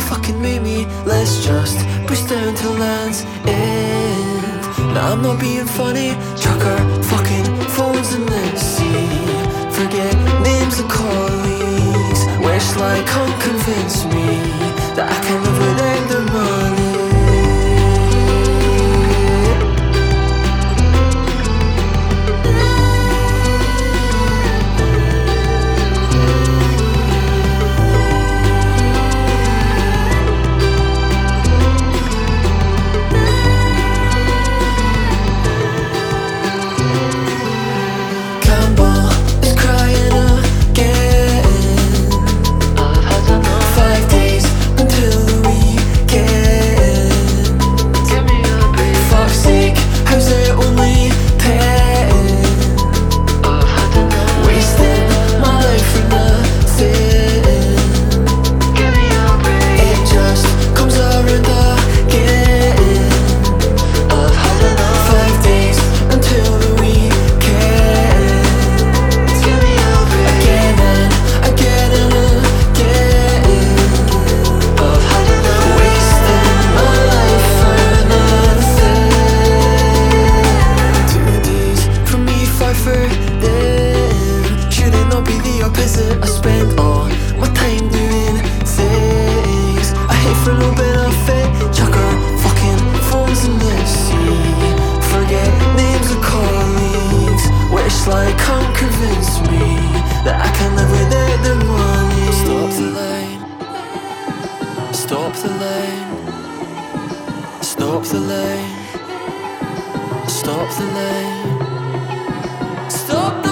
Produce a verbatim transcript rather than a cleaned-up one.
fucking make me. Let's just push down to land's end. Now I'm not being funny. Chuck our fucking phones in the sea. Forget names of colleagues. Wish like can't convince me that I can live without their money. I spend all my time doing things I hate for no benefit. Chuck our fucking phones in the sea. Forget names of colleagues. Wish like can't convince me that I can live without their money. Stop the line. Stop the line. Stop the line. Stop the line. Stop the